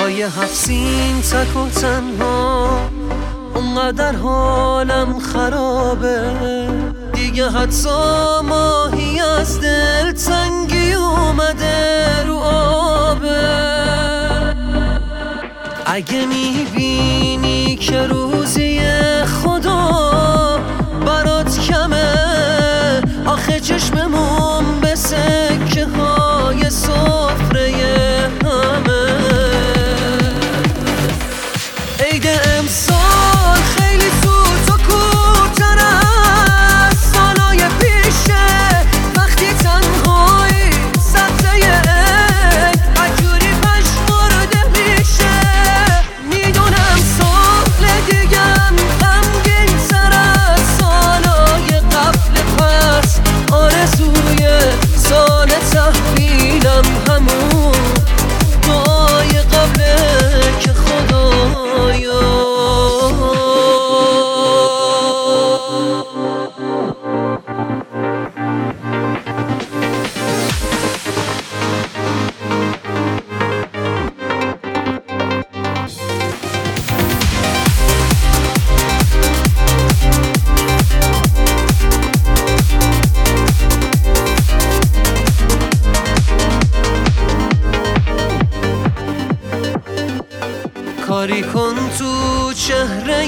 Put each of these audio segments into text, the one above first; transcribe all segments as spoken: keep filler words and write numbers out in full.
دعای هفسین تک و تنها، اونقدر حالم خرابه دیگه، حتی ماهی از دل تنگی اومده رو آبه. اگه میبینی که روزی خدا برات کمه، آخه چشممون به سکه های سفره همه. عید امسال خیلی زود و کوتاه از سالای پیشه، وقتی تنهایی سبزه عید عجوری پشمرده میشه. میدونم سال دیگم غمگین تر از سالای قبل، پس آرزوی سال تحویلم همون دعای قبله که خدایا کاری کن تو چهره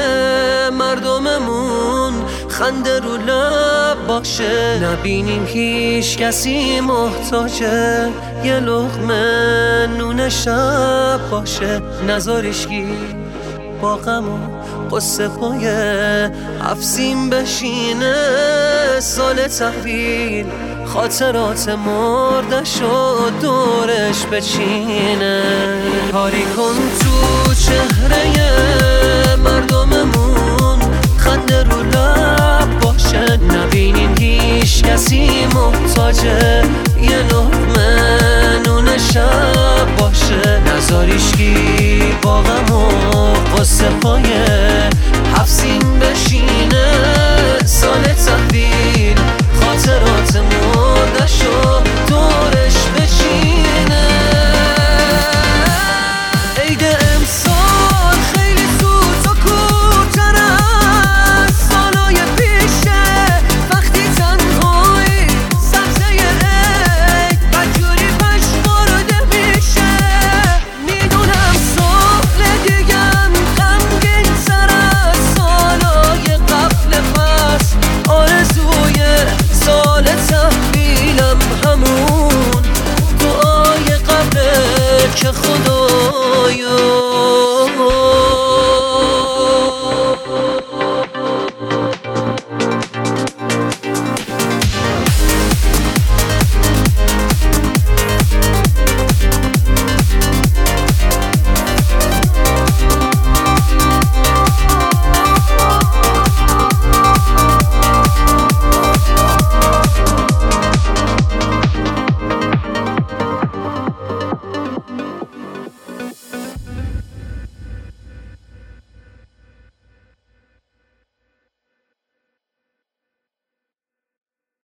مردممون، خنده رو لب باشه، نبینیم هیچ کسی محتاجه، یه لقمه نون شب باشه. نذارشگی با غم و قصه پای هفسین بشینه، سال تحویل خاطرات مردش و دورش بچینه. کاری کن تو چهره مردممون، خنده رو لب باشه، نبینیم هیچ کسی محتاجه، یه لقمه نون شب باشه. نذاریشگی با غم و قصه پای هفسین بشینه، سال تحویل خاطرات مردش و دورش بچینه. عید امسال خیلی زود و کوتاه از سالای پیشه، وقتی تنهایی سبزه عید بدجوری پشمرده میشه. میدونم سال دیگم غمگین تر از سالای قبل، پس آرزوی سال تحویلم همون دعای قبله که خدایا